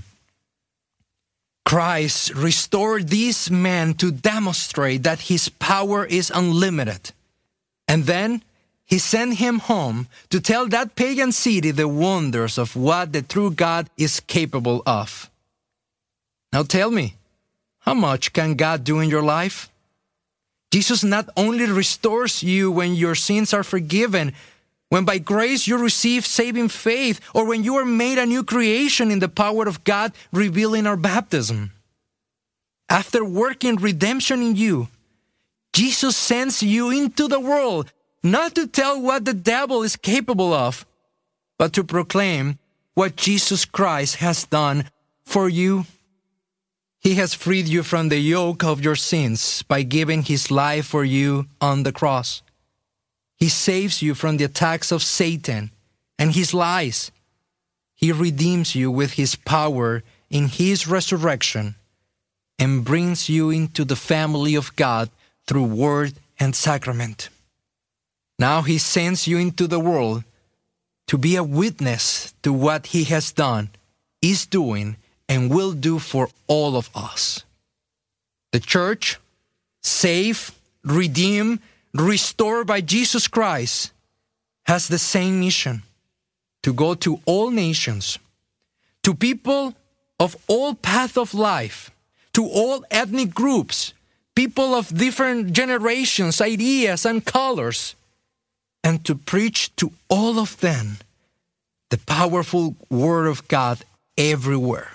Christ restored this man to demonstrate that his power is unlimited. And then he sent him home to tell that pagan city the wonders of what the true God is capable of. Now tell me, how much can God do in your life? Jesus not only restores you when your sins are forgiven, when by grace you receive saving faith, or when you are made a new creation in the power of God revealed in our baptism. After working redemption in you, Jesus sends you into the world, not to tell what the devil is capable of, but to proclaim what Jesus Christ has done for you. He has freed you from the yoke of your sins by giving his life for you on the cross. He saves you from the attacks of Satan and his lies. He redeems you with his power in his resurrection and brings you into the family of God through word and sacrament. Now he sends you into the world to be a witness to what he has done, is doing, and will do for all of us. The church, saved, redeemed, restored by Jesus Christ, has the same mission: to go to all nations, to people of all paths of life, to all ethnic groups, people of different generations, ideas, and colors, and to preach to all of them the powerful Word of God everywhere.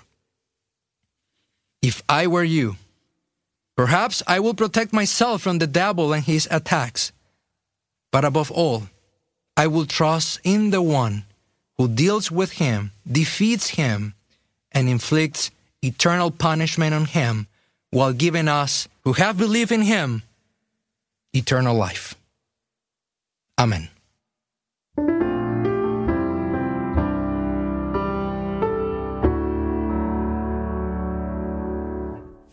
If I were you, perhaps I will protect myself from the devil and his attacks. But above all, I will trust in the one who deals with him, defeats him, and inflicts eternal punishment on him, while giving us, who have believed in him, eternal life. Amen.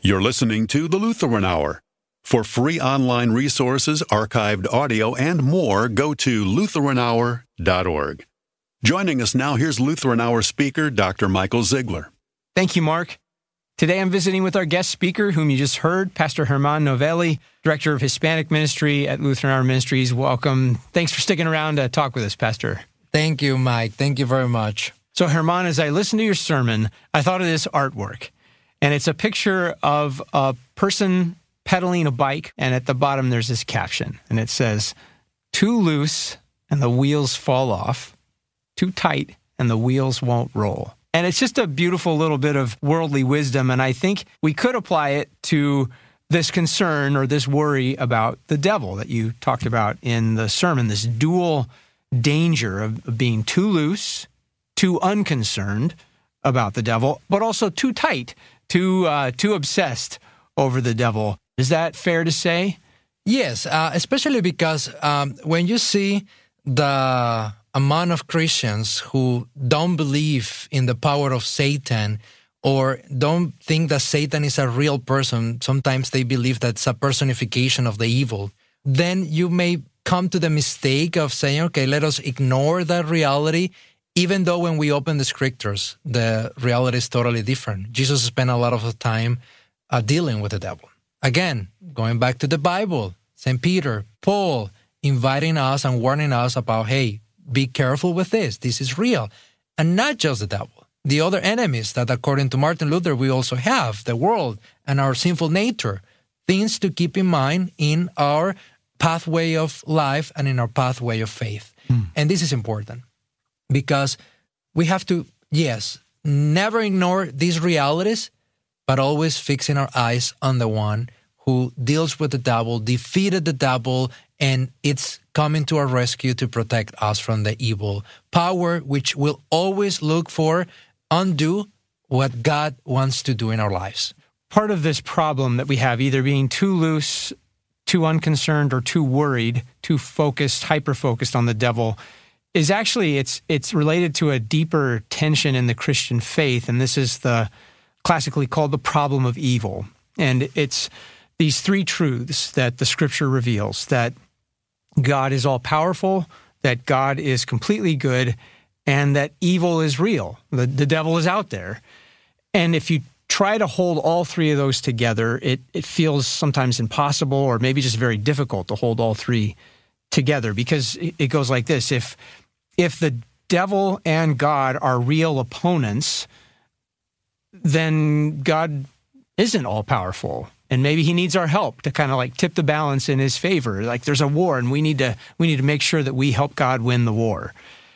You're listening to the Lutheran Hour. For free online resources, archived audio, and more, go to lutheran hour dot org. Joining us now, here's Lutheran Hour speaker, Doctor Michael Ziegler. Thank you, Mark. Today I'm visiting with our guest speaker, whom you just heard, Pastor Germán Novelli, Director of Hispanic Ministry at Lutheran Hour Ministries. Welcome. Thanks for sticking around to talk with us, Pastor. Thank you, Mike. Thank you very much. So, Germán, as I listened to your sermon, I thought of this artwork. And it's a picture of a person pedaling a bike, and at the bottom there's this caption, and it says, "Too loose and the wheels fall off, too tight and the wheels won't roll." And it's just a beautiful little bit of worldly wisdom, and I think we could apply it to this concern or this worry about the devil that you talked about in the sermon, this dual danger of being too loose, too unconcerned about the devil, but also too tight, too uh, too obsessed over the devil. Is that fair to say? Yes, uh, especially because um, when you see the amount of Christians who don't believe in the power of Satan or don't think that Satan is a real person, sometimes they believe that's a personification of the evil, then you may come to the mistake of saying, okay, let us ignore that reality, even though when we open the scriptures, the reality is totally different. Jesus spent a lot of time uh, dealing with the devil. Again, going back to the Bible, Saint Peter, Paul, inviting us and warning us about, hey, be careful with this. This is real. And not just the devil. The other enemies that, according to Martin Luther, we also have, the world and our sinful nature, things to keep in mind in our pathway of life and in our pathway of faith. Mm. And this is important because we have to, yes, never ignore these realities, but always fixing our eyes on the one who deals with the devil, defeated the devil, and it's coming to our rescue to protect us from the evil power, which will always look for undo what God wants to do in our lives. Part of this problem that we have, either being too loose, too unconcerned, or too worried, too focused, hyper-focused on the devil, is actually, it's it's related to a deeper tension in the Christian faith, and this is the classically called the problem of evil. And it's these three truths that the Scripture reveals, that God is all-powerful, that God is completely good, and that evil is real. The, the devil is out there. And if you try to hold all three of those together, it, it feels sometimes impossible or maybe just very difficult to hold all three together, because it, it goes like this. If, if the devil and God are real opponents, then God isn't all-powerful. And maybe he needs our help to kind of like tip the balance in his favor. Like there's a war and we need to we need to make sure that we help God win the war.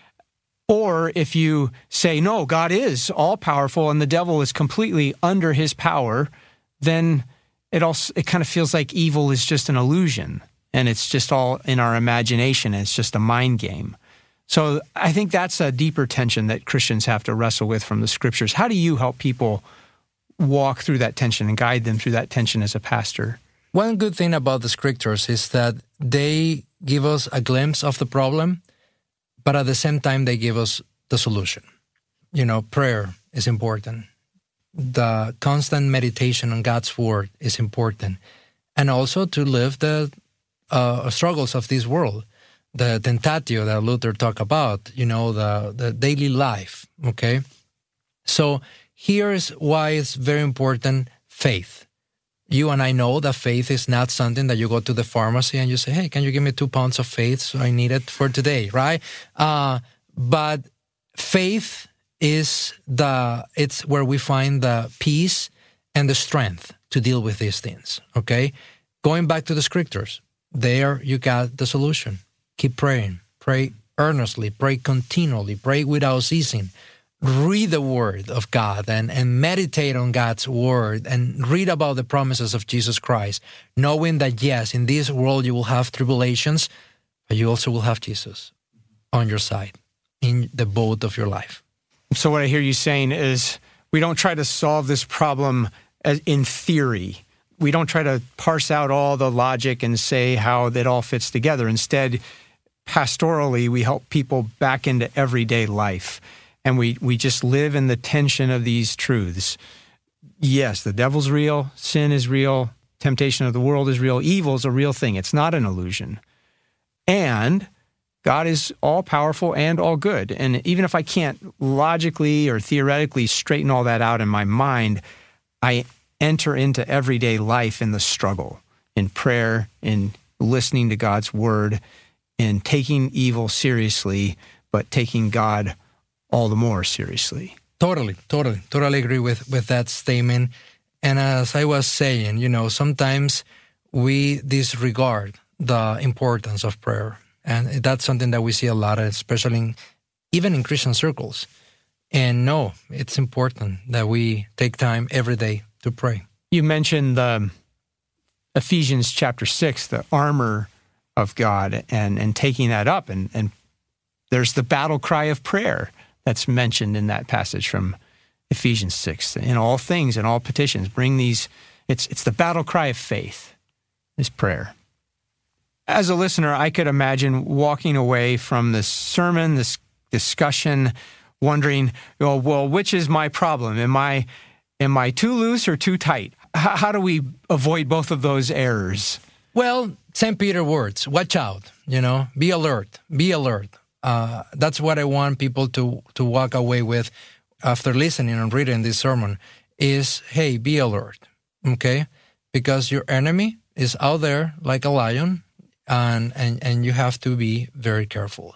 Or if you say, no, God is all-powerful and the devil is completely under his power, then it also it kind of feels like evil is just an illusion and it's just all in our imagination. It's just a mind game. So I think that's a deeper tension that Christians have to wrestle with from the Scriptures. How do you help people walk through that tension and guide them through that tension as a pastor? One good thing about the Scriptures is that they give us a glimpse of the problem, but at the same time, they give us the solution. You know, prayer is important. The constant meditation on God's Word is important. And also to live the uh, struggles of this world. The tentatio that Luther talked about, you know, the, the daily life, okay? So here's why it's very important, faith. You and I know that faith is not something that you go to the pharmacy and you say, hey, can you give me two pounds of faith? So I need it for today, right? Uh, but faith is the, it's where we find the peace and the strength to deal with these things, okay? Going back to the Scriptures, there you got the solution. Keep praying. Pray earnestly. Pray continually. Pray without ceasing. Read the Word of God and, and meditate on God's Word and read about the promises of Jesus Christ, knowing that, yes, in this world you will have tribulations, but you also will have Jesus on your side in the boat of your life. So what I hear you saying is we don't try to solve this problem as in theory. We don't try to parse out all the logic and say how it all fits together. Instead, pastorally, we help people back into everyday life. And we, we just live in the tension of these truths. yes, the devil's real, sin is real, temptation of the world is real, evil is a real thing. It's not an illusion. And God is all-powerful and all good. And even if I can't logically or theoretically straighten all that out in my mind, I enter into everyday life in the struggle, in prayer, in listening to God's word, in taking evil seriously, but taking God all the more seriously. Totally, totally, totally agree with, with that statement. And as I was saying, you know, sometimes we disregard the importance of prayer. And that's something that we see a lot, especially in, even in Christian circles. And no, it's important that we take time every day to pray. You mentioned the Ephesians chapter six, the armor of God, and, and taking that up. And, and there's the battle cry of prayer that's mentioned in that passage from Ephesians six. In all things, in all petitions, bring these, it's, it's the battle cry of faith, is prayer. As a listener, I could imagine walking away from this sermon, this discussion, wondering, well, well which is my problem? Am I am I too loose or too tight? H- how do we avoid both of those errors? Well, Saint Peter words, watch out, you know, be alert, be alert. Uh, that's what I want people to, to walk away with after listening and reading this sermon is, hey, be alert, okay? Because your enemy is out there like a lion, and, and, and you have to be very careful.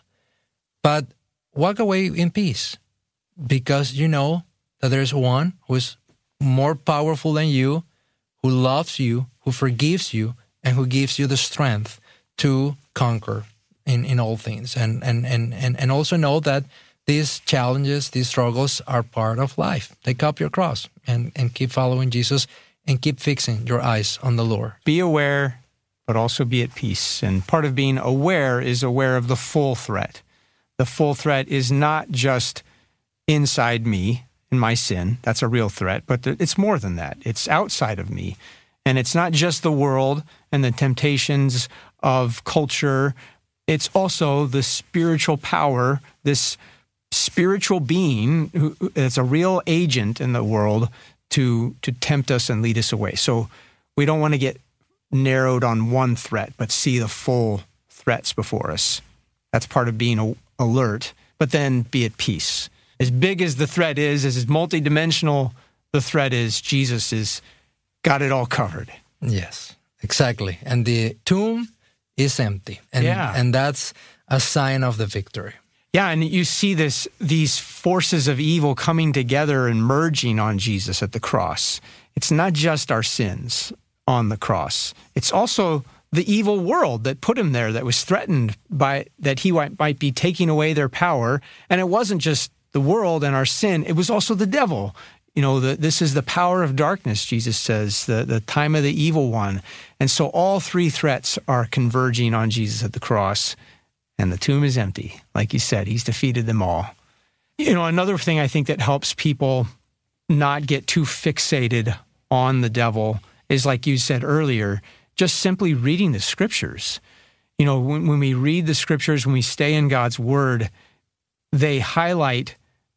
But walk away in peace, because you know that there's one who is more powerful than you, who loves you, who forgives you, and who gives you the strength to conquer in, in all things. And, and, and, and, and also know that these challenges, these struggles are part of life. Take up your cross and, and keep following Jesus and keep fixing your eyes on the Lord. Be aware, but also be at peace. And part of being aware is aware of the full threat. The full threat is not just inside me in my sin. That's a real threat, but it's more than that. It's outside of me. And it's not just the world and the temptations of culture. It's also the spiritual power, this spiritual being who is a real agent in the world to, to tempt us and lead us away. So we don't want to get narrowed on one threat, but see the full threats before us. That's part of being alert, but then be at peace. As big as the threat is, as multidimensional the threat is, Jesus has got it all covered. Yes, exactly. And the tomb is empty. And, yeah. and that's a sign of the victory. Yeah, and you see this these forces of evil coming together and merging on Jesus at the cross. It's not just our sins on the cross. It's also the evil world that put him there, that was threatened by that he might, might be taking away their power. And it wasn't just the world and our sin, it was also the devil. You know, the, this is the power of darkness, Jesus says, the, the time of the evil one. And so all three threats are converging on Jesus at the cross. And the tomb is empty. Like you said, he's defeated them all. You know, another thing I think that helps people not get too fixated on the devil is, like you said earlier, just simply reading the scriptures. You know, when, when we read the scriptures, when we stay in God's word, they highlight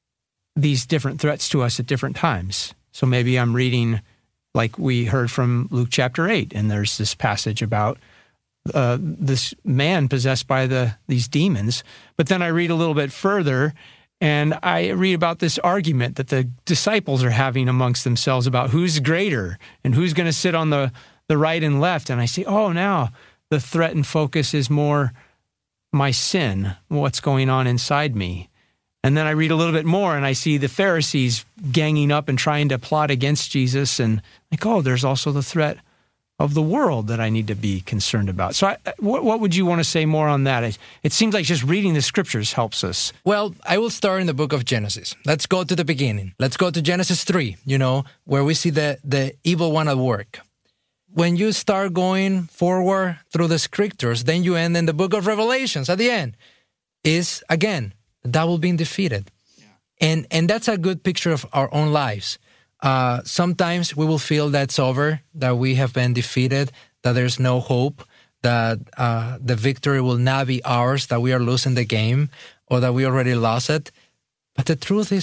these different threats to us at different times. So maybe I'm reading, like we heard from Luke chapter eight, and there's this passage about uh, this man possessed by the these demons. But then I read a little bit further, and I read about this argument that the disciples are having amongst themselves about who's greater and who's going to sit on the, the right and left. And I see, oh, now the threat and focus is more my sin, what's going on inside me. And then I read a little bit more, and I see the Pharisees ganging up and trying to plot against Jesus. And like, oh, there's also the threat of the world that I need to be concerned about. So I, what, what would you want to say more on that? It, it seems like just reading the scriptures helps us. Well, I will start in the book of Genesis. Let's go to the beginning. Let's go to Genesis three, you know, where we see the, the evil one at work. When you start going forward through the scriptures, then you end in the book of Revelations at the end. Is, again, the devil being defeated. Yeah. And and that's a good picture of our own lives. Uh, sometimes we will feel that's over, that we have been defeated, that there's no hope, that uh, the victory will not be ours, that we are losing the game, or that we already lost it. But the truth is,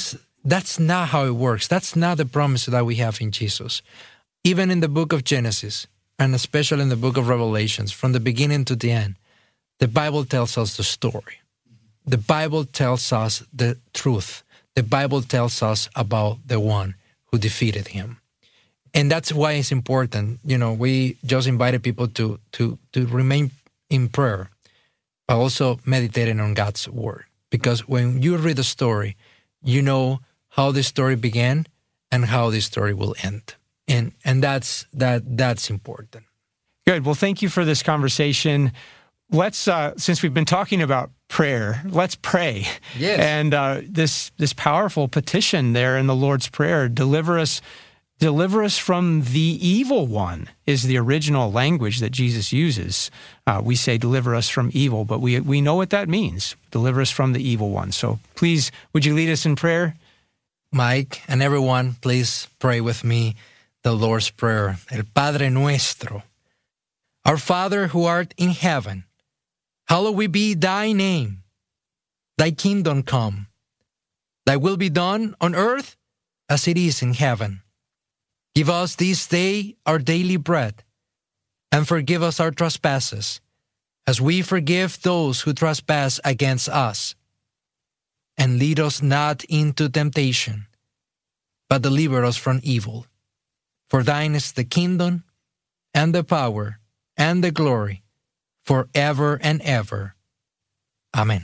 That's not how it works. That's not the promise that we have in Jesus. Even in the book of Genesis, and especially in the book of Revelations, from the beginning to the end, the Bible tells us the story. The Bible tells us the truth. The Bible tells us about the one who defeated him. And that's why it's important. You know, we just invited people to to to remain in prayer, but also meditating on God's word. Because when you read the story, you know how the story began and how the story will end. And and that's that that's important. Good. Well, thank you for this conversation. Let's, uh, since we've been talking about prayer, let's pray. Yes. And uh, this this powerful petition there in the Lord's Prayer, deliver us, deliver us from the evil one, is the original language that Jesus uses. Uh, we say deliver us from evil, but we we know what that means. Deliver us from the evil one. So please, would you lead us in prayer? Mike and everyone, please pray with me the Lord's Prayer. El Padre Nuestro. Our Father who art in heaven, hallowed be thy name. Thy kingdom come. Thy will be done on earth as it is in heaven. Give us this day our daily bread, and forgive us our trespasses, as we forgive those who trespass against us. And lead us not into temptation, but deliver us from evil. For thine is the kingdom, and the power, and the glory, forever and ever. Amen.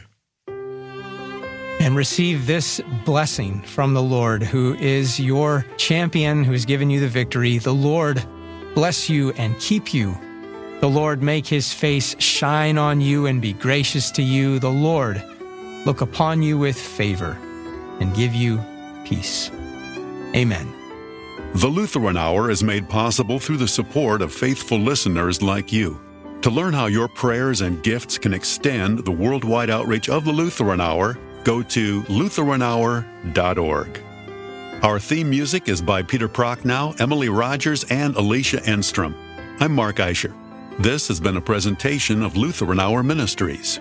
And receive this blessing from the Lord, who is your champion, who has given you the victory. The Lord bless you and keep you. The Lord make his face shine on you and be gracious to you. The Lord look upon you with favor and give you peace. Amen. The Lutheran Hour is made possible through the support of faithful listeners like you. To learn how your prayers and gifts can extend the worldwide outreach of the Lutheran Hour, go to lutheran hour dot org. Our theme music is by Peter Prochnow, Emily Rogers, and Alicia Enstrom. I'm Mark Eicher. This has been a presentation of Lutheran Hour Ministries.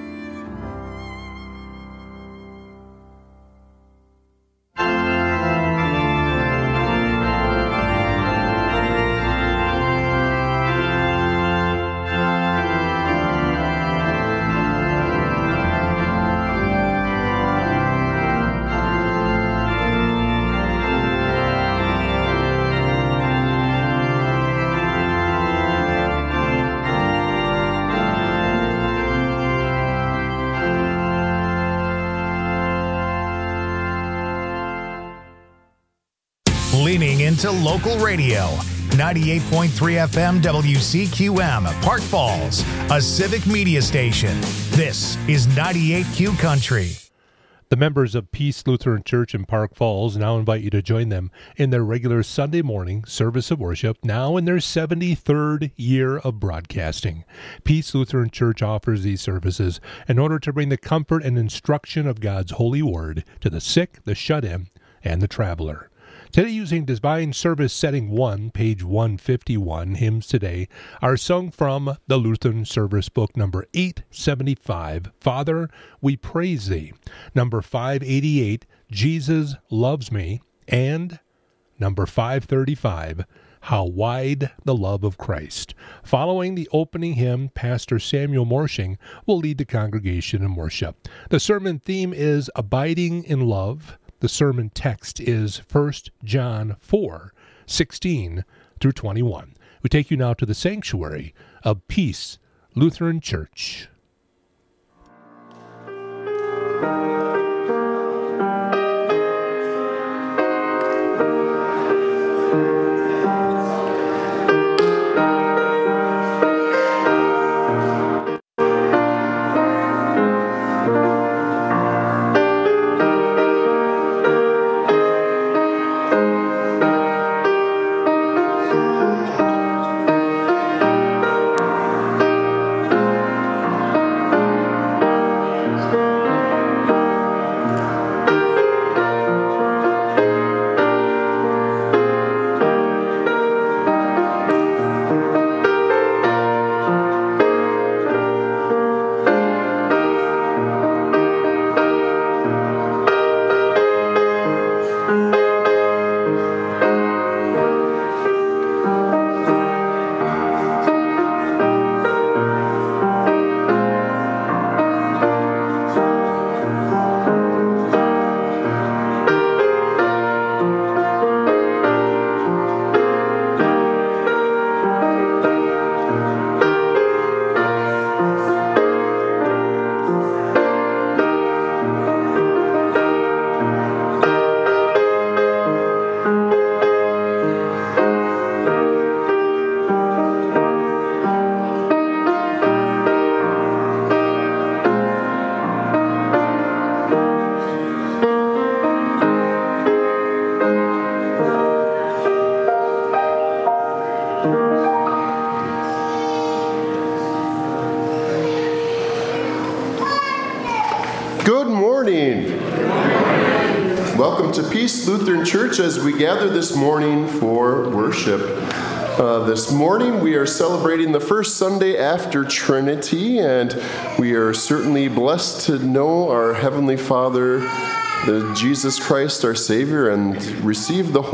Leaning into local radio. ninety-eight point three F M W C Q M, Park Falls, a civic media station. This is ninety-eight Q Country. The members of Peace Lutheran Church in Park Falls now invite you to join them in their regular Sunday morning service of worship, now in their seventy-third year of broadcasting. Peace Lutheran Church offers these services in order to bring the comfort and instruction of God's holy word to the sick, the shut-in, and the traveler. Today, using Divine Service Setting one, page one fifty-one, hymns today are sung from the Lutheran Service Book, number eight seventy-five, Father, We Praise Thee, number five eighty-eight, Jesus Loves Me, and number five thirty-five, How Wide the Love of Christ. Following the opening hymn, Pastor Samuel Morshing will lead the congregation in worship. The sermon theme is Abiding in Love. The sermon text is First John four, sixteen through twenty-one. We take you now to the sanctuary of Peace Lutheran Church. morning. Welcome to Peace Lutheran Church as we gather this morning for worship. Uh, this morning we are celebrating the first Sunday after Trinity, and we are certainly blessed to know our Heavenly Father, the Jesus Christ, our Savior, and receive the Holy